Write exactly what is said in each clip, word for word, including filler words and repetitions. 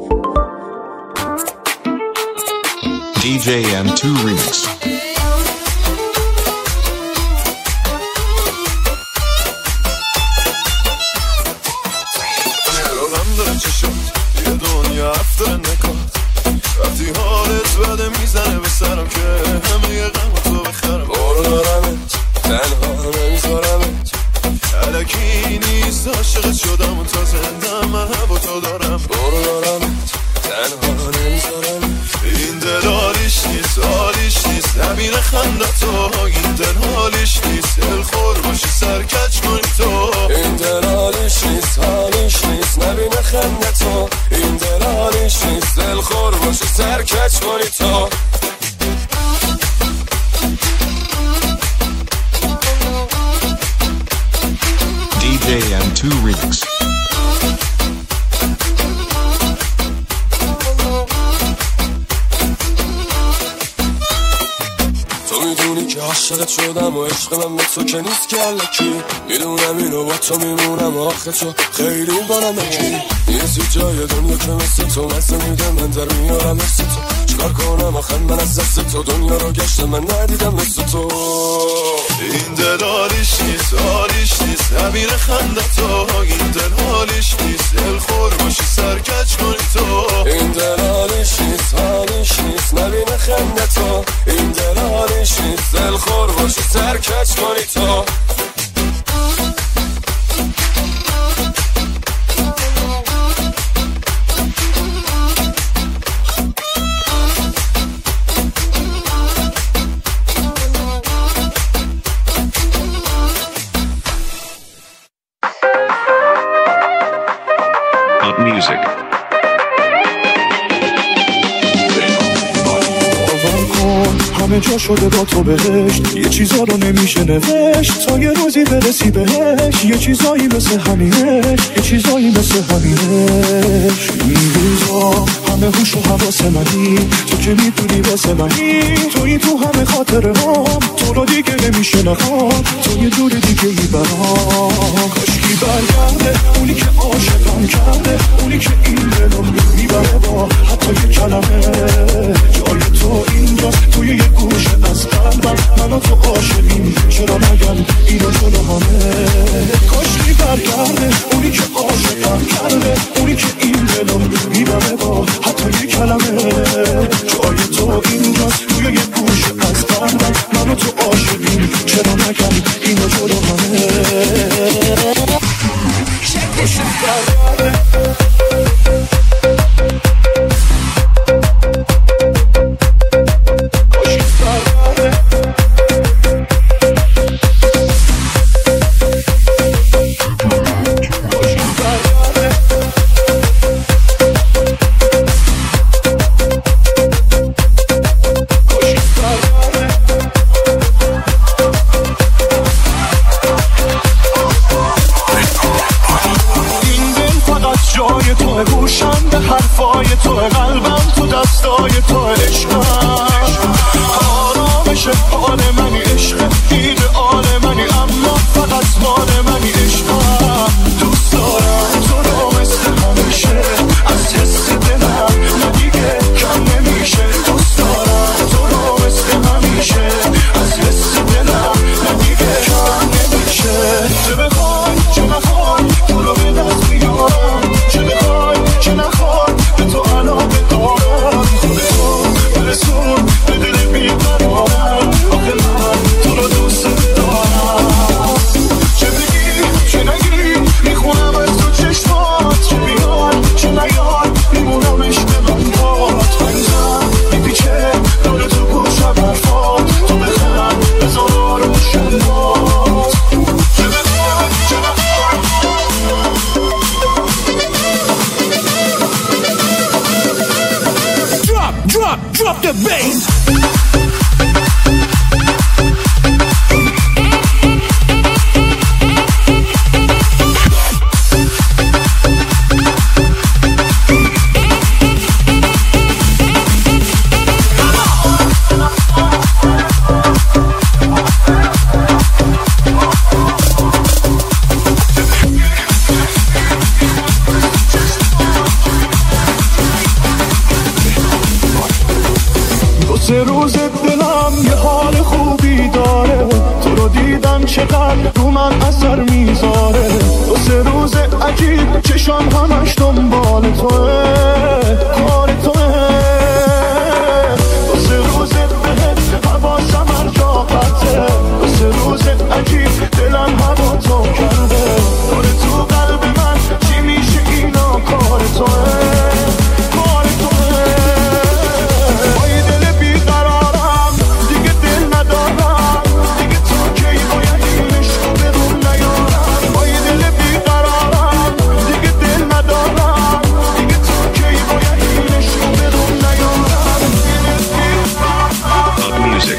دی جی ام تو Remix. یه دنیا افتر نکات وقتی حالت بده میزنه به سرم که همه یه غم تو بخرم بارو دارمت تنها نمیذارمت علکی نیست عاشقت شدم و تا زنده من هوا تو دارم بارو دارمت تنها نمیذارمت این دل حالیش نیست حالیش نیست نبینه خنده تو این دل حالیش نیست دل خور باشی سرکچ کنی تو این دل حالیش نیست حالیش نیست نبینه خنده تو این دل حالیش نیست دل خور باشی سرکچ کنی تو دی جی ام تو Remix. میدونی که عاشقت شدم و عشق من به تو که نیست که الکی میدونم اینو با تو میمونم آخه تو خیلی بانمکی نیستی جای دنیا که مثل تو مزه میده من در میارم مثل تو چکار کنم آخه من از دست تو دنیا رو گشتم من ندیدم مثل تو این دل حالیش نیست حالیش نیست نبینه خنده تو این دل حالیش نیست دل خور باشی سرکچ کنی تو این دل حالیش نیست حالیش نیست نبینه خنده تو این دل حالیش نیست دل خور باشی سرکچ کنی تو Hot music. همه جا شده با تو بهشت یه چیزا رو نمیشه نوشت تا یه روزی برسی بهش یه چیزایی مثل همینش یه چیزایی مثل همینش این روزا همه هوش و حواس منی تو که میدونی واسه منی توی تو همه خاطره هم تو رو دیگه نمیشه نخوام تو یه جور دیگه ای برام کاشکی برگرده اونی که عاشقم کرده اونی که این دلو میبره با حتی یه کلمه جای تو اینجاست توی یه گوشه از قلبم من و تو عاشقیم چرا نگم اینو جلو همه کاشکی برگرده اونی که عاشقم کرده اونی که این دلو میبره با حتی یه کلمه جای تو اینجاست توی یه گوشه از قلبم من و تو عاشقیم چرا نگم اینو جلو همه کاشکی برگرده سه روز دلم یه حال خوبی داره، تو رو دیدم چقدر رو من اثر میذاره. دو سه روز عجیب چشام همش دنبال توه، کار توه. دو سه روز بهت حواسم هر جا قطعه، دو سه روز عجیب دلم هوا تو کرده. دور تو قلب من چی میشه اینا کار توه، کار توه. با یه دل بیقرارم دیگه دل ندارم، دیگه تو کی باید این عشقو به روم نیارم. با یه دل بیقرارم دیگه دل ندارم، دیگه تو کی باید این عشقو به روم نیارم. Music.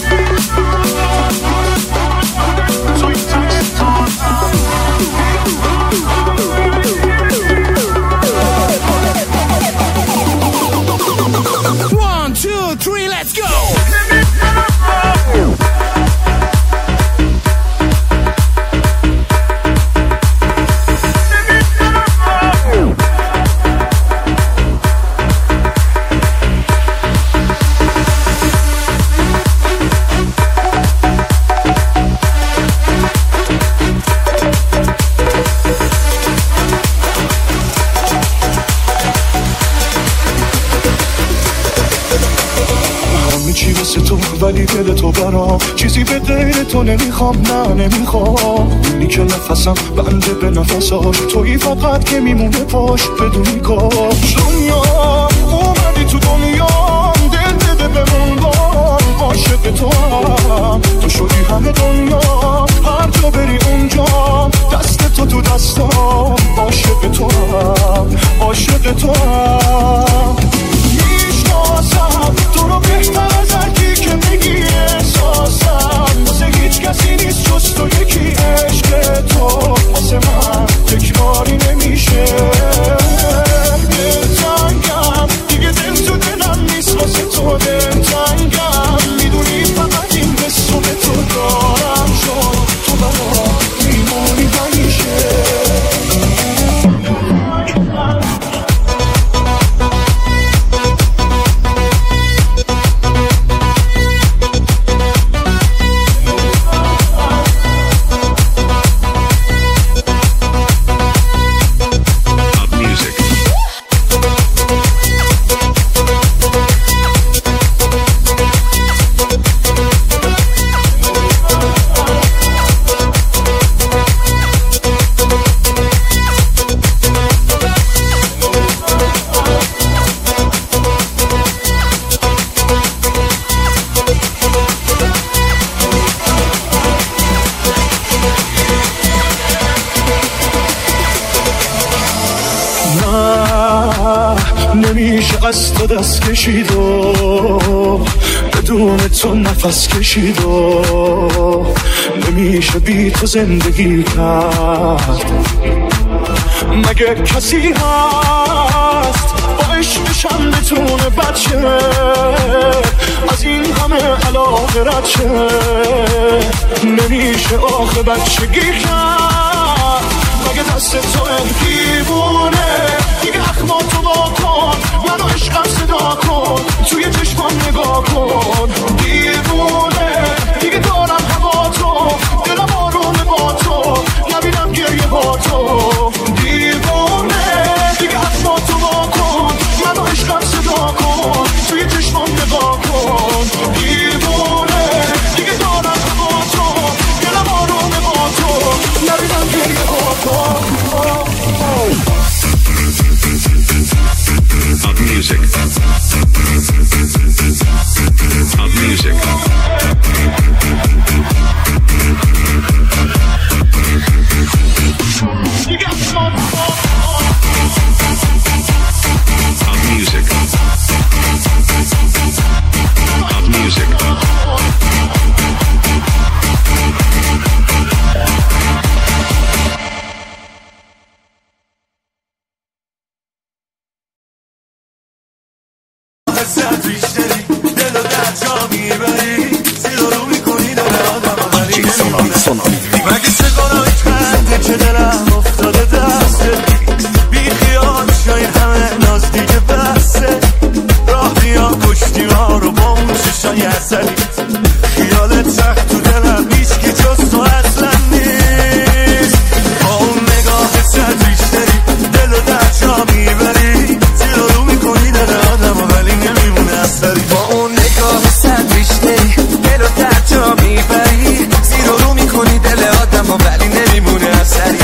One, two, three, let's go! چی واسه تو ولی دل تو برام چیزی به غیر تو نمیخوام، نه نمیخوام. اینی که نفسم بنده به نفساش، تویی فقط که میمونه پاش بدونی کاش. دنیا اومدی تو دنیا، دل بده بمون بام، عاشق تو هم تو شدی همه دنیا. هر جا بری اونجا دست تو تو دستام، عاشق تو هم عاشق تو هم. میشناسم تو رو بهتر از هرکی که میگی، احساسم واسه هیچ کسی نیست جز تو یکی. عشق تو واسه من تکراری نمیشه. دلتنگم دیگه دل تو دلم نیست واسه تو، دلتنگم میدونی فقط این حسو به تو دارم، چون تو برام میمونی همیشه. نمیشه از تو دست کشید و بدون تو نفس کشید و نمیشه بی تو زندگی کرد. مگه کسی هست با عشقشم بتونه بچه از این همه علاقه رد شه؟ نمیشه آخه بچگی کرد، مگه دست تو دیوونه. دیگه اخماتو با کن، منو عشقم صدا کن، توی چشمام نگاه کن. دیوونه دیگه دارم هوا تو، دلم آرومه با تو، نبینم گریه با تو. دیوونه دیگه اخماتو با کن، منو عشقم صدا کن، توی چشمام نگاه کن. دیوونه دیگه دارم هوا تو، دلم آرومه با تو، نبینم گریه با تو. Of music. Of music. You got some Of music. Of music. حسد بیشتری دل و در جا میبری، زیر رو میکنی دل آدم آوری نمیبری. مگه سگانای خنده که دلم افتاده دسته، بی خیال شای همه ناز دیگه بسته. راه بیا کشتی ها رو با اون های اصلی خیالت سخت تو دلم نیست که جز تو اصلا نیست با اون نگاه صد بیشتری دل و در جا میبری زیر رو میکنی دل آدم و ولی نمیمونه اثری با اون نگاه صد بیشتری دل و در جا میبری زیر رو میکنی دل آدم و ولی نمیمونه اثری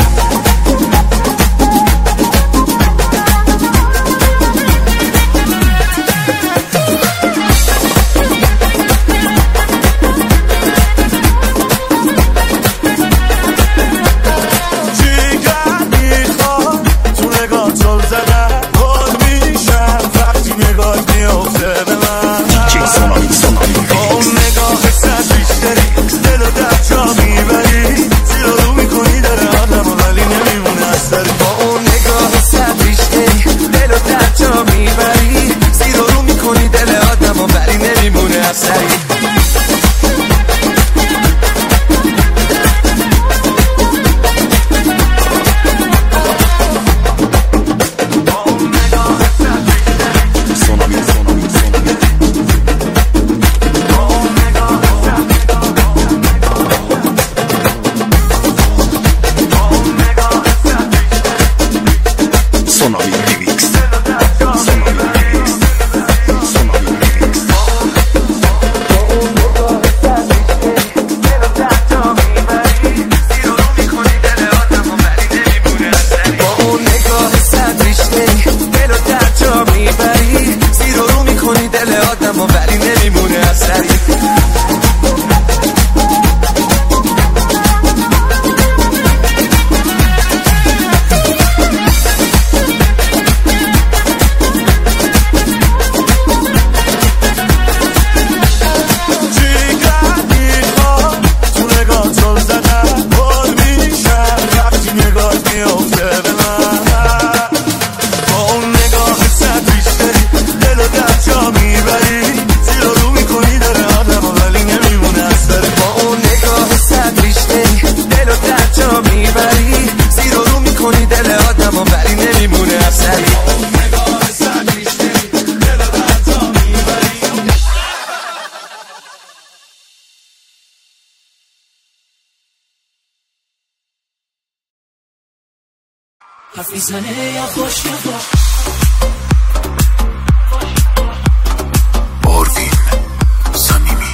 حرف میزنه یا خوش یا خوش آروین صمیمی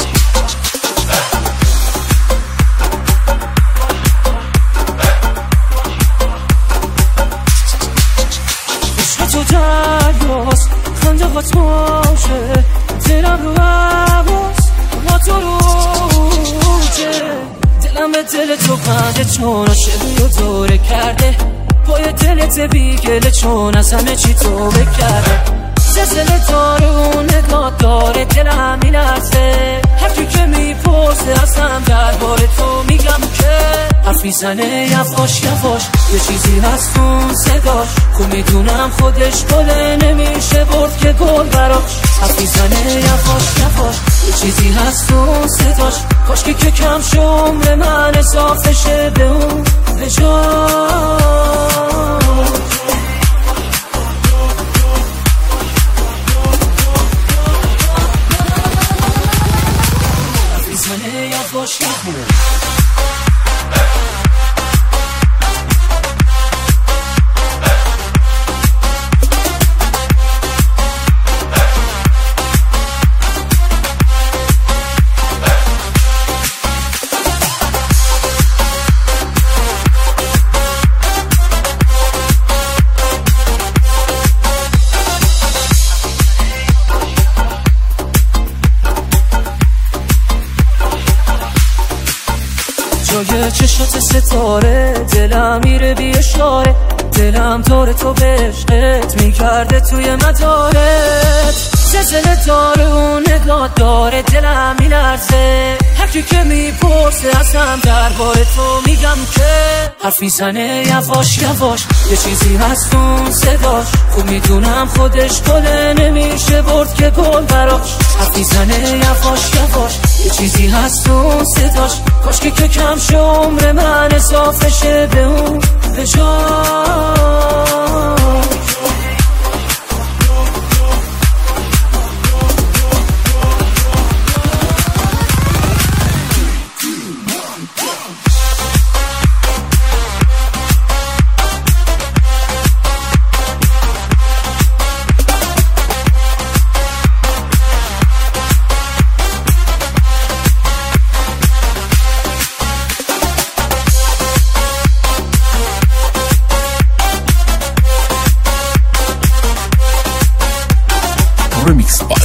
عشق تو دریاست خنده هات ماشه دلم رو عباس ما تو روچه دلم به دل تو پنده چون عاشقی رو دوره کرده پای دلت بیگله چون از همه چی تو بکرده زلزله داره و نگاه داره دلم میلرزه هرکی که میپرسه از هم درباره تو میگم که حرف میزنه یواش یواش یه چیزی هست اون صداش کو میدونم خودش گله نمیشه برد که گل براش حرف میزنه یواش یواش یه چیزی هست اون صداش کاش که که کم شه عمر من اضافه شه به اون به جاش یواش یواش جای چشات ستاره دلم میره بی اشاره دلم داره تو به عشقت میکرده توی مدارت زلزله داره و نگاه داره دلم میلرزه هرکی که میپرسه از هم درباره تو میگم که حرف میزنه یواش یواش یه چیزی هست اون صداش خوب میدونم خودش گله نمیشه برد که گل براش حرف میزنه یواش یواش یه چیزی هست اون صداش کاش که که کم شه عمر من اضافه شه به اون به جاش Mixed by